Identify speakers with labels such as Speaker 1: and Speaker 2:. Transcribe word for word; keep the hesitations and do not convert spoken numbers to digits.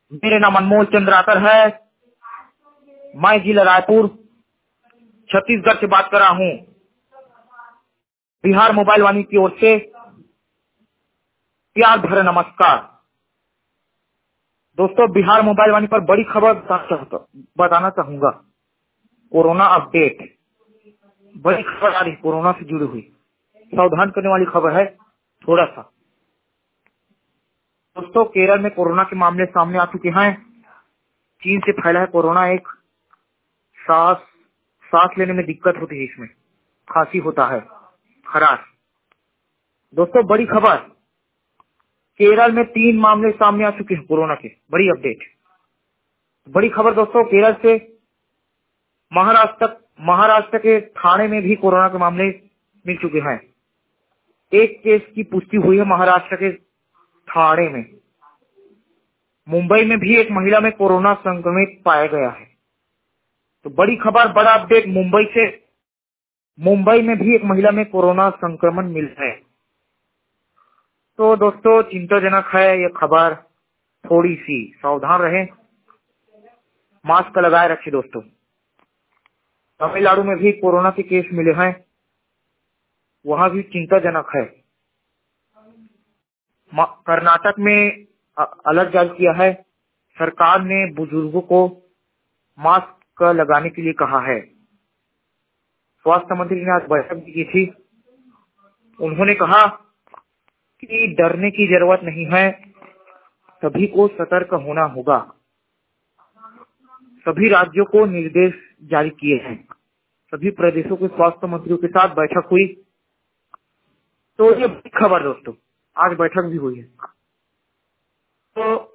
Speaker 1: मेरे नाम अनमोल चंद्राकर है। मैं जिला रायपुर छत्तीसगढ़ से बात कर रहा हूँ। बिहार मोबाइल वाणी की ओर से प्यार भरा नमस्कार। दोस्तों, बिहार मोबाइल वाणी पर बड़ी खबर बताना चाहूंगा। कोरोना अपडेट, बड़ी खबर आ रही कोरोना से जुड़ी हुई, सावधान करने वाली खबर है। थोड़ा सा दोस्तों, केरल में कोरोना के मामले सामने आ चुके हैं। चीन से फैला है कोरोना। एक सांस सांस लेने में दिक्कत होती है, इसमें खांसी होता है, खराश। दोस्तों, बड़ी खबर, केरल में तीन मामले सामने आ चुके हैं कोरोना के। बड़ी अपडेट, बड़ी खबर दोस्तों। केरल से महाराष्ट्र तक महाराष्ट्र के ठाणे में भी कोरोना के मामले मिल चुके हैं। एक केस की पुष्टि हुई है महाराष्ट्र के ठाणे में। मुंबई में भी एक महिला में कोरोना संक्रमित पाया गया है। तो बड़ी खबर, बड़ा अपडेट मुंबई से। मुंबई में भी एक महिला में कोरोना संक्रमण मिला है। तो दोस्तों, चिंताजनक है यह खबर। थोड़ी सी सावधान रहें, मास्क लगाए रखें। दोस्तों, तमिलनाडु में भी कोरोना के केस मिले हैं, वहां भी चिंताजनक है। कर्नाटक में अलर्ट जारी किया है। सरकार ने बुजुर्गों को मास्क लगाने के लिए कहा है। स्वास्थ्य मंत्री ने आज बैठक भी की थी। उन्होंने कहा कि डरने की जरूरत नहीं है, सभी को सतर्क होना होगा। सभी राज्यों को निर्देश जारी किए हैं। सभी प्रदेशों के स्वास्थ्य मंत्रियों के साथ बैठक हुई। तो ये खबर दोस्तों, आज बैठक भी हुई है। तो